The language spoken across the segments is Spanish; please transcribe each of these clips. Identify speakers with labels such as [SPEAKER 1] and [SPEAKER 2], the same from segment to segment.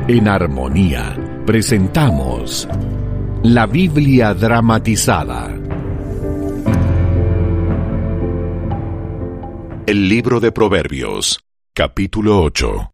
[SPEAKER 1] En Armonía presentamos la Biblia dramatizada. El libro de Proverbios, capítulo 8.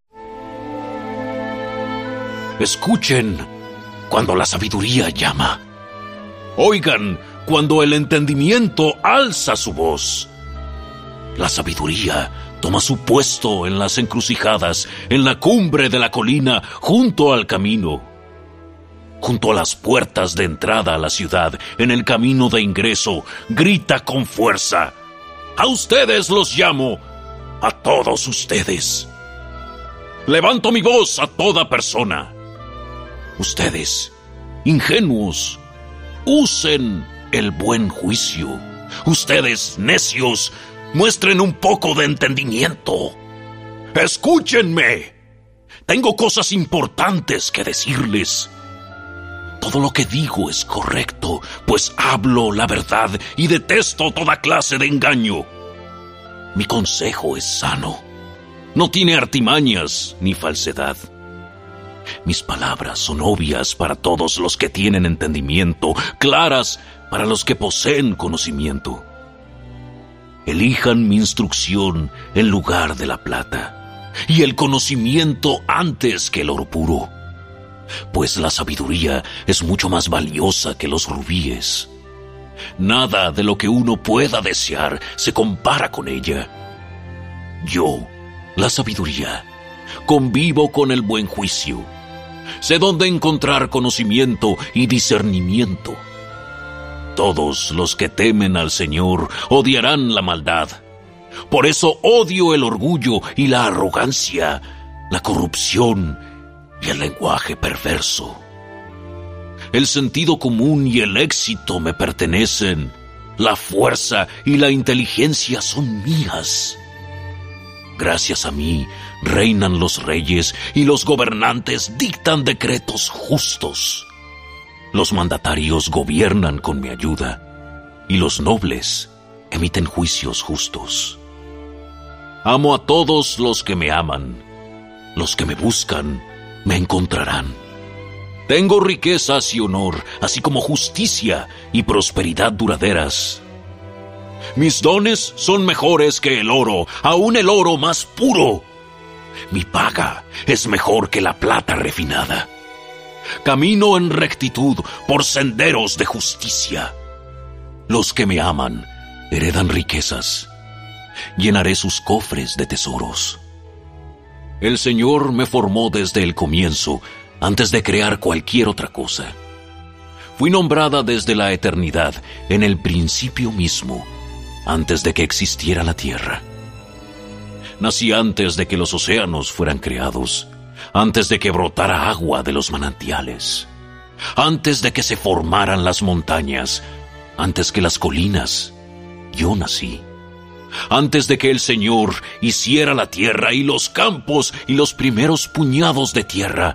[SPEAKER 2] Escuchen cuando la sabiduría llama. Oigan cuando el entendimiento alza su voz. La sabiduría toma su puesto en las encrucijadas, en la cumbre de la colina, junto al camino. Junto a las puertas de entrada a la ciudad, en el camino de ingreso, grita con fuerza. A ustedes los llamo, a todos ustedes. Levanto mi voz a toda persona. Ustedes, ingenuos, usen el buen juicio. Ustedes, necios, muestren un poco de entendimiento. ¡Escúchenme! Tengo cosas importantes que decirles. Todo lo que digo es correcto, pues hablo la verdad y detesto toda clase de engaño. Mi consejo es sano. No tiene artimañas ni falsedad. Mis palabras son obvias para todos los que tienen entendimiento, claras para los que poseen conocimiento. Elijan mi instrucción en lugar de la plata, y el conocimiento antes que el oro puro, pues la sabiduría es mucho más valiosa que los rubíes. Nada de lo que uno pueda desear se compara con ella. Yo, la sabiduría, convivo con el buen juicio. Sé dónde encontrar conocimiento y discernimiento. Todos los que temen al Señor odiarán la maldad. Por eso odio el orgullo y la arrogancia, la corrupción y el lenguaje perverso. El sentido común y el éxito me pertenecen. La fuerza y la inteligencia son mías. Gracias a mí reinan los reyes y los gobernantes dictan decretos justos. Los mandatarios gobiernan con mi ayuda y los nobles emiten juicios justos. Amo a todos los que me aman. Los que me buscan me encontrarán. Tengo riquezas y honor, así como justicia y prosperidad duraderas. Mis dones son mejores que el oro, aún el oro más puro. Mi paga es mejor que la plata refinada. Camino en rectitud por senderos de justicia. Los que me aman heredan riquezas. Llenaré sus cofres de tesoros. El Señor me formó desde el comienzo, antes de crear cualquier otra cosa. Fui nombrada desde la eternidad, en el principio mismo, antes de que existiera la tierra. Nací antes de que los océanos fueran creados, antes de que brotara agua de los manantiales, antes de que se formaran las montañas, antes que las colinas, yo nací. Antes de que el Señor hiciera la tierra y los campos y los primeros puñados de tierra,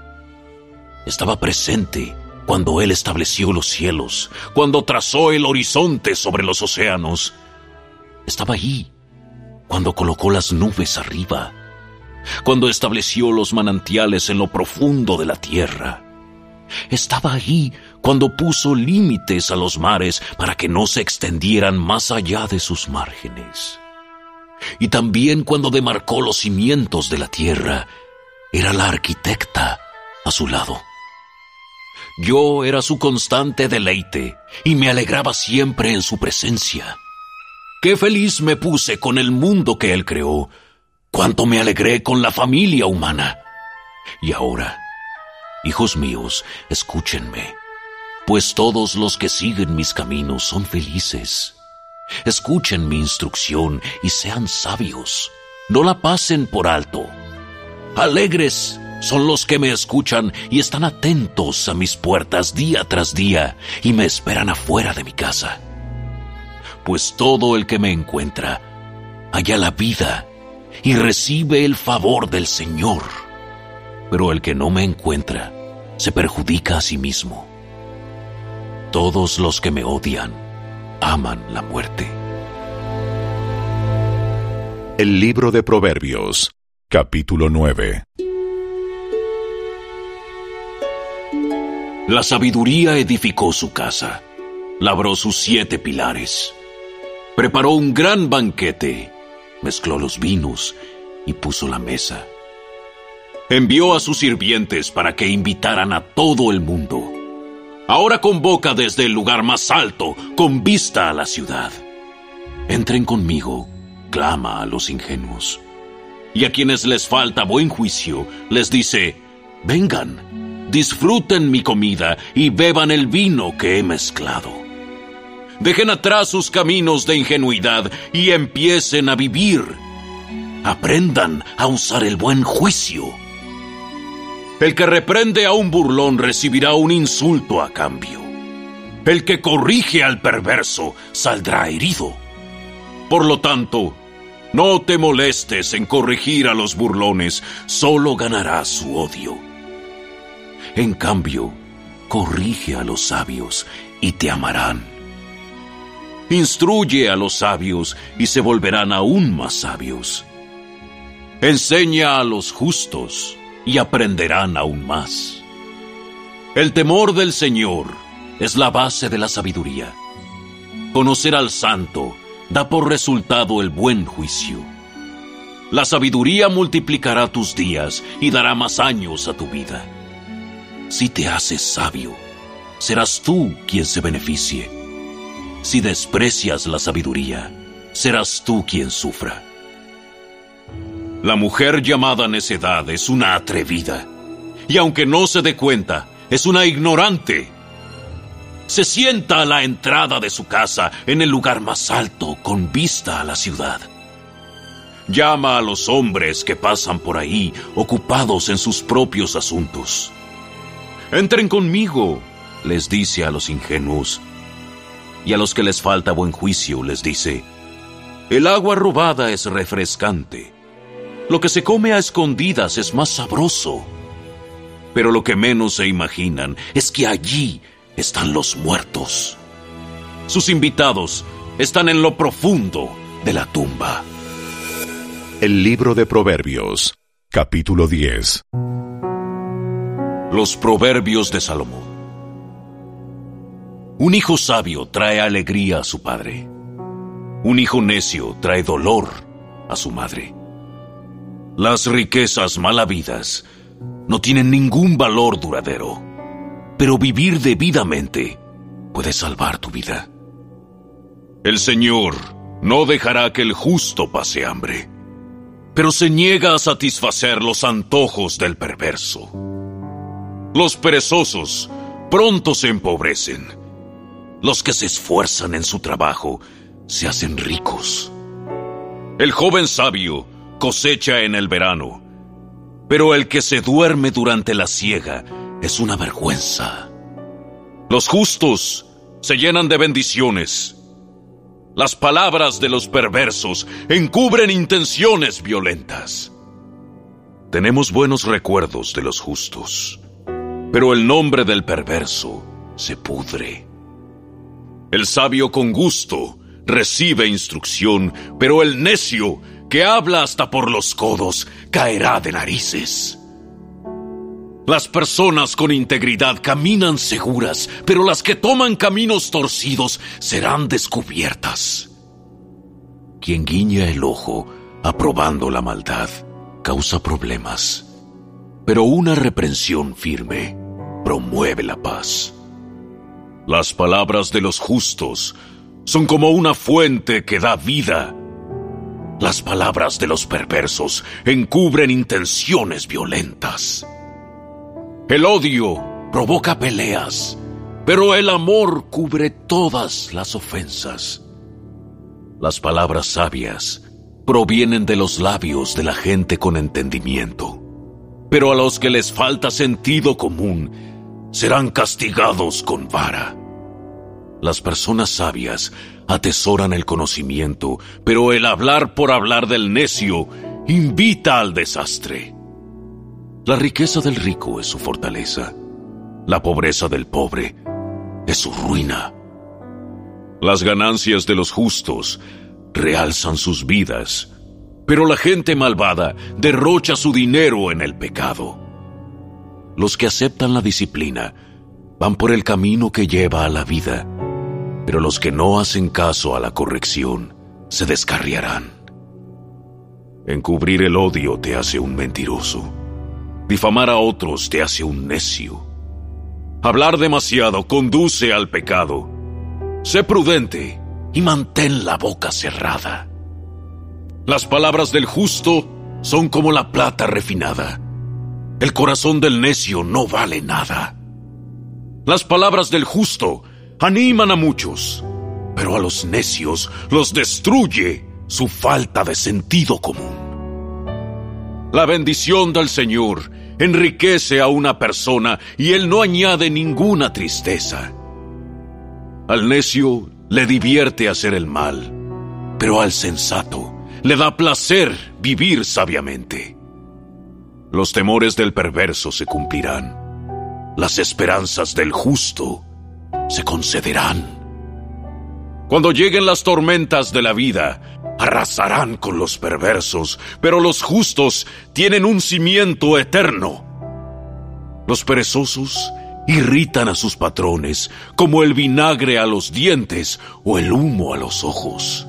[SPEAKER 2] estaba presente cuando Él estableció los cielos, cuando trazó el horizonte sobre los océanos. Estaba ahí cuando colocó las nubes arriba, cuando estableció los manantiales en lo profundo de la tierra. Estaba ahí cuando puso límites a los mares para que no se extendieran más allá de sus márgenes. Y también cuando demarcó los cimientos de la tierra, era la arquitecta a su lado. Yo era su constante deleite y me alegraba siempre en su presencia. Qué feliz me puse con el mundo que Él creó. Cuánto me alegré con la familia humana. Y ahora, hijos míos, escúchenme, pues todos los que siguen mis caminos son felices. Escuchen mi instrucción y sean sabios. No la pasen por alto. Alegres son los que me escuchan y están atentos a mis puertas día tras día y me esperan afuera de mi casa. Pues todo el que me encuentra halla la vida y recibe el favor del Señor. Pero el que no me encuentra se perjudica a sí mismo. Todos los que me odian aman la muerte.
[SPEAKER 1] El libro de Proverbios, capítulo 9.
[SPEAKER 2] La sabiduría edificó su casa, labró sus 7 pilares, preparó un gran banquete, mezcló los vinos y puso la mesa. Envió a sus sirvientes para que invitaran a todo el mundo. Ahora convoca desde el lugar más alto, con vista a la ciudad. Entren conmigo, clama a los ingenuos. Y a quienes les falta buen juicio, les dice: vengan, disfruten mi comida y beban el vino que he mezclado. Dejen atrás sus caminos de ingenuidad y empiecen a vivir. Aprendan a usar el buen juicio. El que reprende a un burlón recibirá un insulto a cambio. El que corrige al perverso saldrá herido. Por lo tanto, no te molestes en corregir a los burlones, solo ganarás su odio. En cambio, corrige a los sabios y te amarán. Instruye a los sabios y se volverán aún más sabios. Enseña a los justos y aprenderán aún más. El temor del Señor es la base de la sabiduría. Conocer al santo da por resultado el buen juicio. La sabiduría multiplicará tus días y dará más años a tu vida. Si te haces sabio, serás tú quien se beneficie. Si desprecias la sabiduría, serás tú quien sufra. La mujer llamada necedad es una atrevida, y aunque no se dé cuenta, es una ignorante. Se sienta a la entrada de su casa, en el lugar más alto, con vista a la ciudad. Llama a los hombres que pasan por ahí, ocupados en sus propios asuntos. Entren conmigo, les dice a los ingenuos. Y a los que les falta buen juicio les dice: el agua robada es refrescante. Lo que se come a escondidas es más sabroso. Pero lo que menos se imaginan es que allí están los muertos. Sus invitados están en lo profundo de la tumba.
[SPEAKER 1] El libro de Proverbios, capítulo 10.
[SPEAKER 2] Los proverbios de Salomón. Un hijo sabio trae alegría a su padre. Un hijo necio trae dolor a su madre. Las riquezas mal habidas no tienen ningún valor duradero, pero vivir debidamente puede salvar tu vida. El Señor no dejará que el justo pase hambre, pero se niega a satisfacer los antojos del perverso. Los perezosos pronto se empobrecen. Los que se esfuerzan en su trabajo se hacen ricos. El joven sabio cosecha en el verano, pero el que se duerme durante la siega es una vergüenza. Los justos se llenan de bendiciones. Las palabras de los perversos encubren intenciones violentas. Tenemos buenos recuerdos de los justos, pero el nombre del perverso se pudre. El sabio con gusto recibe instrucción, pero el necio, que habla hasta por los codos, caerá de narices. Las personas con integridad caminan seguras, pero las que toman caminos torcidos serán descubiertas. Quien guiña el ojo aprobando la maldad causa problemas, pero una reprensión firme promueve la paz. Las palabras de los justos son como una fuente que da vida. Las palabras de los perversos encubren intenciones violentas. El odio provoca peleas, pero el amor cubre todas las ofensas. Las palabras sabias provienen de los labios de la gente con entendimiento, pero a los que les falta sentido común serán castigados con vara. Las personas sabias atesoran el conocimiento, pero el hablar por hablar del necio invita al desastre. La riqueza del rico es su fortaleza. La pobreza del pobre es su ruina. Las ganancias de los justos realzan sus vidas, pero la gente malvada derrocha su dinero en el pecado. Los que aceptan la disciplina van por el camino que lleva a la vida, pero los que no hacen caso a la corrección se descarriarán. Encubrir el odio te hace un mentiroso. Difamar a otros te hace un necio. Hablar demasiado conduce al pecado. Sé prudente y mantén la boca cerrada. Las palabras del justo son como la plata refinada. El corazón del necio no vale nada. Las palabras del justo animan a muchos, pero a los necios los destruye su falta de sentido común. La bendición del Señor enriquece a una persona y Él no añade ninguna tristeza. Al necio le divierte hacer el mal, pero al sensato le da placer vivir sabiamente. Los temores del perverso se cumplirán. Las esperanzas del justo se concederán. Cuando lleguen las tormentas de la vida, arrasarán con los perversos, pero los justos tienen un cimiento eterno. Los perezosos irritan a sus patrones como el vinagre a los dientes o el humo a los ojos.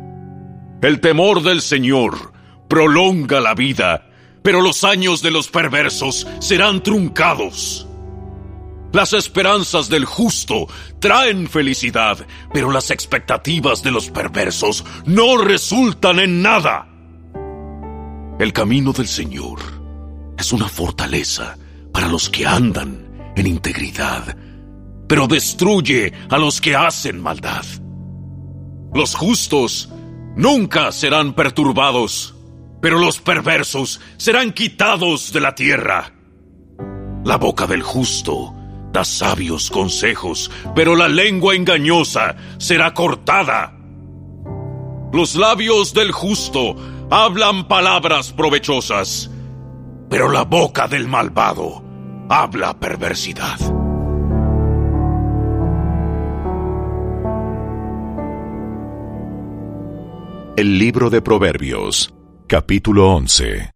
[SPEAKER 2] El temor del Señor prolonga la vida, pero los años de los perversos serán truncados. Las esperanzas del justo traen felicidad, pero las expectativas de los perversos no resultan en nada. El camino del Señor es una fortaleza para los que andan en integridad, pero destruye a los que hacen maldad. Los justos nunca serán perturbados, pero los perversos serán quitados de la tierra. La boca del justo da sabios consejos, pero la lengua engañosa será cortada. Los labios del justo hablan palabras provechosas, pero la boca del malvado habla perversidad.
[SPEAKER 1] El libro de Proverbios, capítulo 11.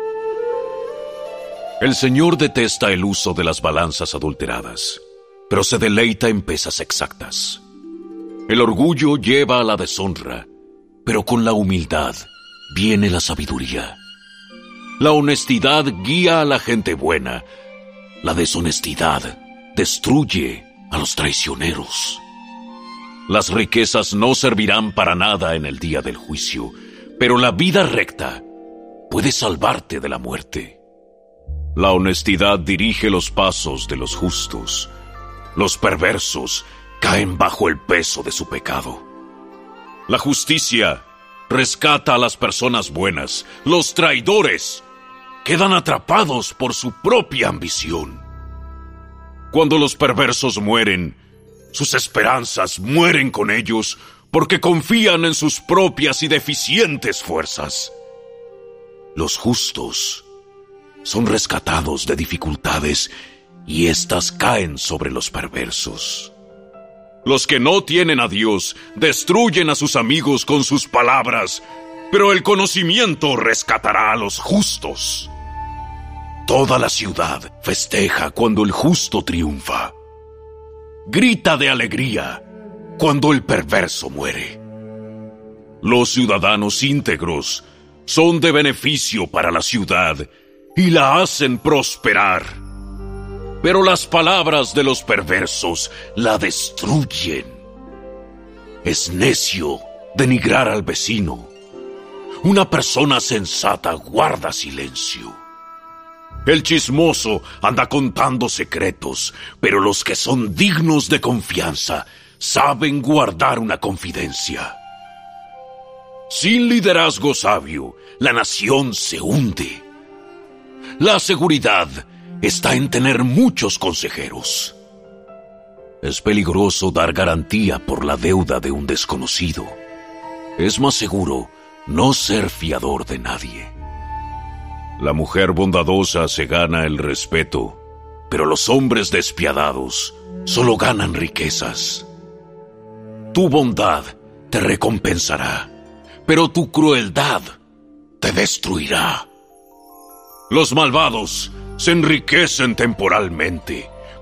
[SPEAKER 2] El Señor detesta el uso de las balanzas adulteradas, pero se deleita en pesas exactas. El orgullo lleva a la deshonra, pero con la humildad viene la sabiduría. La honestidad guía a la gente buena. La deshonestidad destruye a los traicioneros. Las riquezas no servirán para nada en el día del juicio, pero la vida recta puede salvarte de la muerte. La honestidad dirige los pasos de los justos. Los perversos caen bajo el peso de su pecado. La justicia rescata a las personas buenas. Los traidores quedan atrapados por su propia ambición. Cuando los perversos mueren, sus esperanzas mueren con ellos porque confían en sus propias y deficientes fuerzas. Los justos son rescatados de dificultades y éstas caen sobre los perversos. Los que no tienen a Dios destruyen a sus amigos con sus palabras, pero el conocimiento rescatará a los justos. Toda la ciudad festeja cuando el justo triunfa. Grita de alegría cuando el perverso muere. Los ciudadanos íntegros son de beneficio para la ciudad y la hacen prosperar. Pero las palabras de los perversos la destruyen. Es necio denigrar al vecino. Una persona sensata guarda silencio. El chismoso anda contando secretos, pero los que son dignos de confianza saben guardar una confidencia. Sin liderazgo sabio, la nación se hunde. La seguridad está en tener muchos consejeros. Es peligroso dar garantía por la deuda de un desconocido. Es más seguro no ser fiador de nadie. La mujer bondadosa se gana el respeto, pero los hombres despiadados solo ganan riquezas. Tu bondad te recompensará, pero tu crueldad te destruirá. Los malvados se enriquecen temporalmente,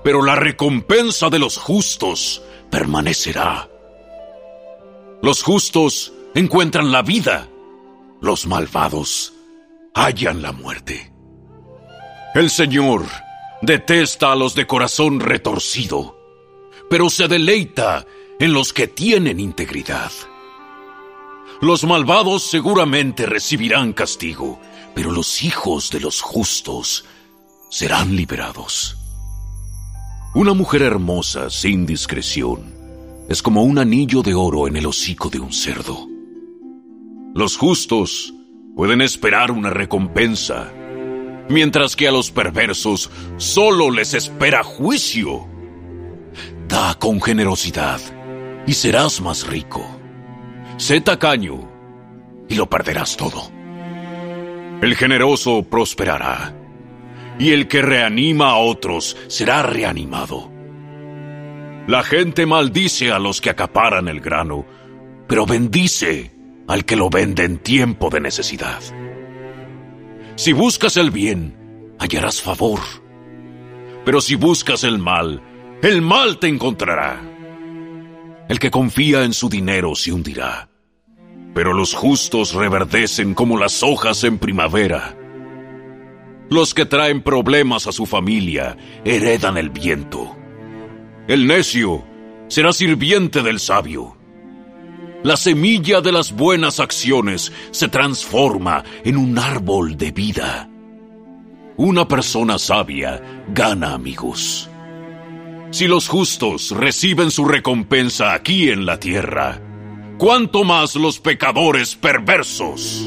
[SPEAKER 2] pero la recompensa de los justos permanecerá. Los justos encuentran la vida, los malvados hallan la muerte. El Señor detesta a los de corazón retorcido, pero se deleita en los que tienen integridad. Los malvados seguramente recibirán castigo, pero los hijos de los justos serán liberados. Una mujer hermosa sin discreción es como un anillo de oro en el hocico de un cerdo. Los justos pueden esperar una recompensa, mientras que a los perversos solo les espera juicio. Da con generosidad y serás más rico. Sé tacaño y lo perderás todo. El generoso prosperará, y el que reanima a otros será reanimado. La gente maldice a los que acaparan el grano, pero bendice al que lo vende en tiempo de necesidad. Si buscas el bien, hallarás favor. Pero si buscas el mal te encontrará. El que confía en su dinero se hundirá, pero los justos reverdecen como las hojas en primavera. Los que traen problemas a su familia heredan el viento. El necio será sirviente del sabio. La semilla de las buenas acciones se transforma en un árbol de vida. Una persona sabia gana amigos. Si los justos reciben su recompensa aquí en la tierra, ¿cuánto más los pecadores perversos?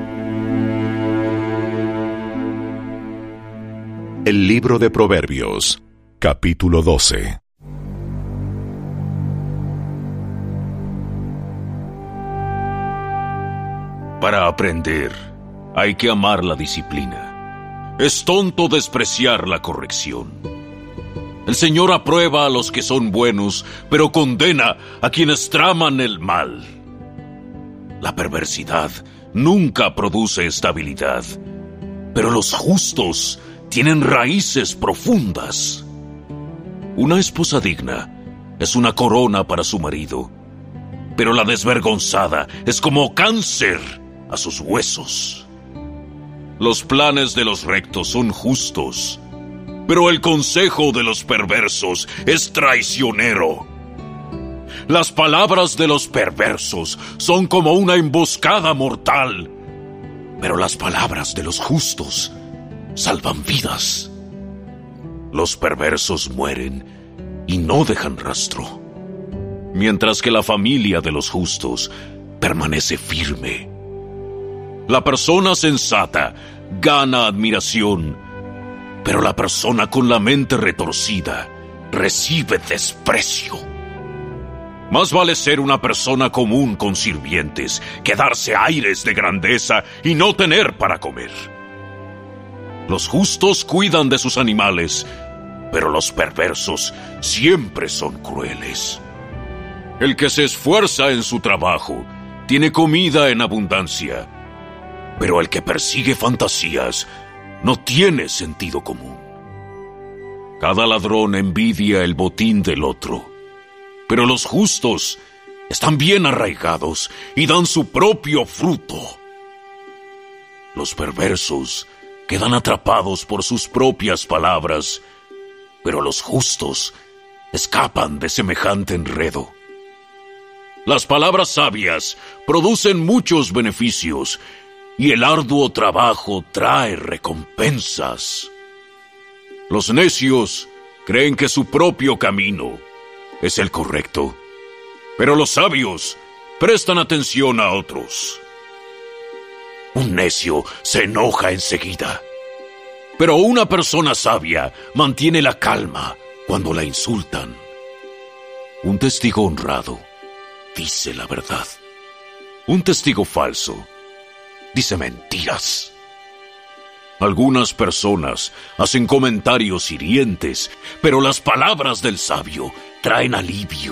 [SPEAKER 1] El libro de Proverbios, capítulo 12.
[SPEAKER 2] Para aprender, hay que amar la disciplina. Es tonto despreciar la corrección. El Señor aprueba a los que son buenos, pero condena a quienes traman el mal. La perversidad nunca produce estabilidad, pero los justos tienen raíces profundas. Una esposa digna es una corona para su marido, pero la desvergonzada es como cáncer a sus huesos. Los planes de los rectos son justos, pero el consejo de los perversos es traicionero. Las palabras de los perversos son como una emboscada mortal, pero las palabras de los justos salvan vidas. Los perversos mueren y no dejan rastro, mientras que la familia de los justos permanece firme. La persona sensata gana admiración, pero la persona con la mente retorcida recibe desprecio. Más vale ser una persona común con sirvientes que darse aires de grandeza y no tener para comer. Los justos cuidan de sus animales, pero los perversos siempre son crueles. El que se esfuerza en su trabajo tiene comida en abundancia, pero el que persigue fantasías no tiene sentido común. Cada ladrón envidia el botín del otro, pero los justos están bien arraigados y dan su propio fruto. Los perversos quedan atrapados por sus propias palabras, pero los justos escapan de semejante enredo. Las palabras sabias producen muchos beneficios, y el arduo trabajo trae recompensas. Los necios creen que su propio camino es el correcto, pero los sabios prestan atención a otros. Un necio se enoja enseguida, pero una persona sabia mantiene la calma cuando la insultan. Un testigo honrado dice la verdad. Un testigo falso dice mentiras. Algunas personas hacen comentarios hirientes, pero las palabras del sabio traen alivio.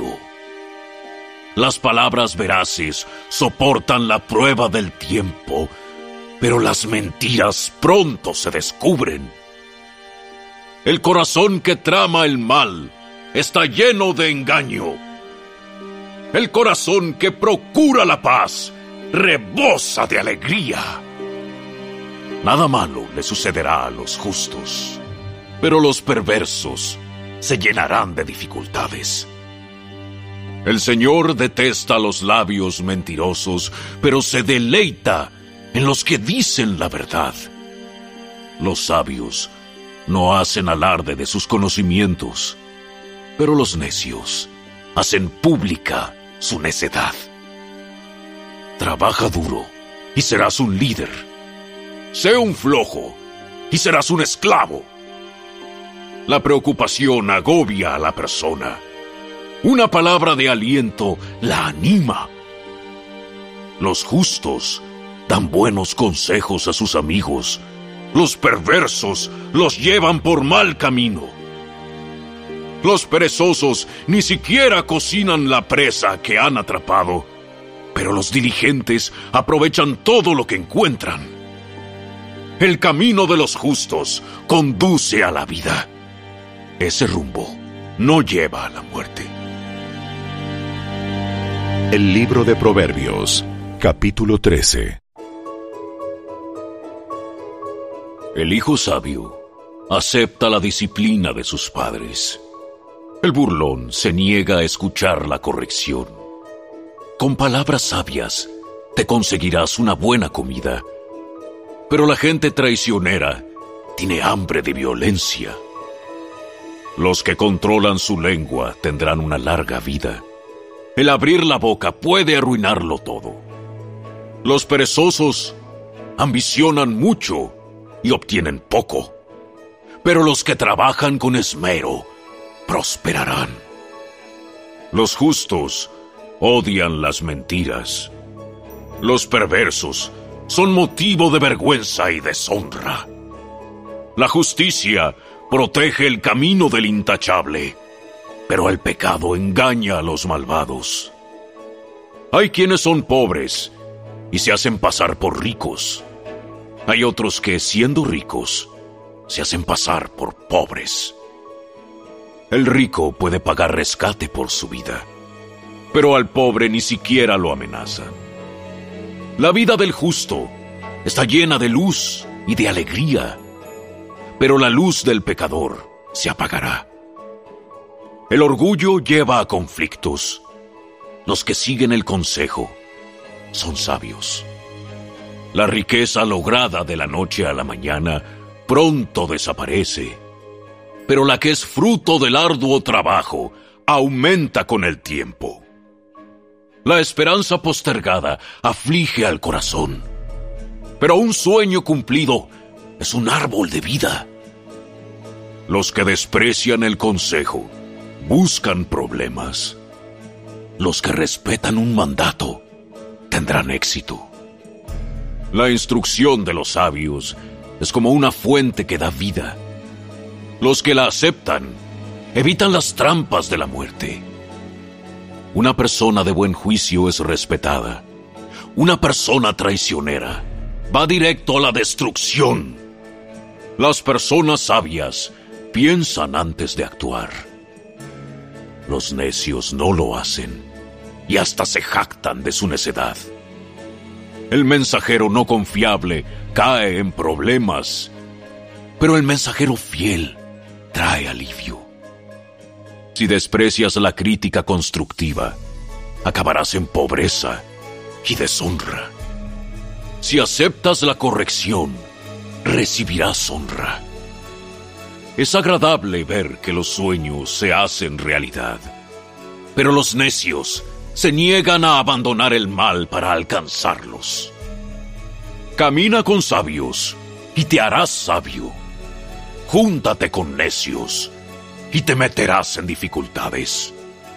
[SPEAKER 2] Las palabras veraces soportan la prueba del tiempo, pero las mentiras pronto se descubren. El corazón que trama el mal está lleno de engaño. El corazón que procura la paz rebosa de alegría. Nada malo le sucederá a los justos, pero los perversos se llenarán de dificultades. El Señor detesta los labios mentirosos, pero se deleita en los que dicen la verdad. Los sabios no hacen alarde de sus conocimientos, pero los necios hacen pública su necedad. Trabaja duro y serás un líder. Sé un flojo y serás un esclavo. La preocupación agobia a la persona. Una palabra de aliento la anima. Los justos dan buenos consejos a sus amigos. Los perversos los llevan por mal camino. Los perezosos ni siquiera cocinan la presa que han atrapado, pero los diligentes aprovechan todo lo que encuentran. El camino de los justos conduce a la vida. Ese rumbo no lleva a la muerte.
[SPEAKER 1] El libro de Proverbios, capítulo 13.
[SPEAKER 2] El hijo sabio acepta la disciplina de sus padres. El burlón se niega a escuchar la corrección. Con palabras sabias te conseguirás una buena comida, pero la gente traicionera tiene hambre de violencia. Los que controlan su lengua tendrán una larga vida. El abrir la boca puede arruinarlo todo. Los perezosos ambicionan mucho y obtienen poco, pero los que trabajan con esmero prosperarán. Los justos odian las mentiras. Los perversos son motivo de vergüenza y deshonra. La justicia protege el camino del intachable, pero el pecado engaña a los malvados. Hay quienes son pobres y se hacen pasar por ricos. Hay otros que, siendo ricos, se hacen pasar por pobres. El rico puede pagar rescate por su vida, pero al pobre ni siquiera lo amenazan. La vida del justo está llena de luz y de alegría, pero la luz del pecador se apagará. El orgullo lleva a conflictos. Los que siguen el consejo son sabios. La riqueza lograda de la noche a la mañana pronto desaparece, pero la que es fruto del arduo trabajo aumenta con el tiempo. La esperanza postergada aflige al corazón, pero un sueño cumplido es un árbol de vida. Los que desprecian el consejo buscan problemas. Los que respetan un mandato tendrán éxito. La instrucción de los sabios es como una fuente que da vida. Los que la aceptan evitan las trampas de la muerte. Una persona de buen juicio es respetada. Una persona traicionera va directo a la destrucción. Las personas sabias piensan antes de actuar. Los necios no lo hacen y hasta se jactan de su necedad. El mensajero no confiable cae en problemas, pero el mensajero fiel trae alivio. Si desprecias la crítica constructiva, acabarás en pobreza y deshonra. Si aceptas la corrección, recibirás honra. Es agradable ver que los sueños se hacen realidad, pero los necios se niegan a abandonar el mal para alcanzarlos. Camina con sabios y te harás sabio. Júntate con necios y te meterás en dificultades.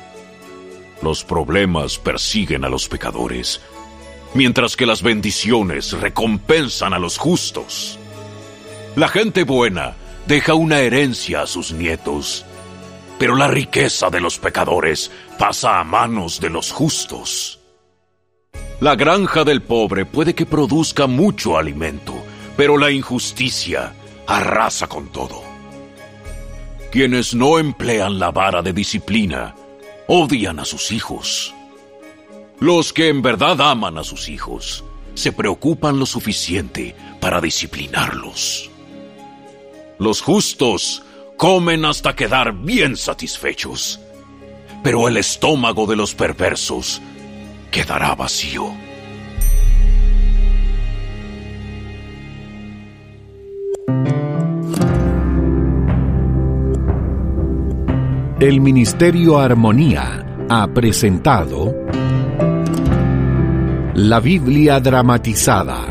[SPEAKER 2] Los problemas persiguen a los pecadores, mientras que las bendiciones recompensan a los justos. La gente buena deja una herencia a sus nietos, pero la riqueza de los pecadores pasa a manos de los justos. La granja del pobre puede que produzca mucho alimento, pero la injusticia arrasa con todo. Quienes no emplean la vara de disciplina odian a sus hijos. Los que en verdad aman a sus hijos se preocupan lo suficiente para disciplinarlos. Los justos comen hasta quedar bien satisfechos, pero el estómago de los perversos quedará vacío.
[SPEAKER 1] El Ministerio Armonía ha presentado La Biblia dramatizada,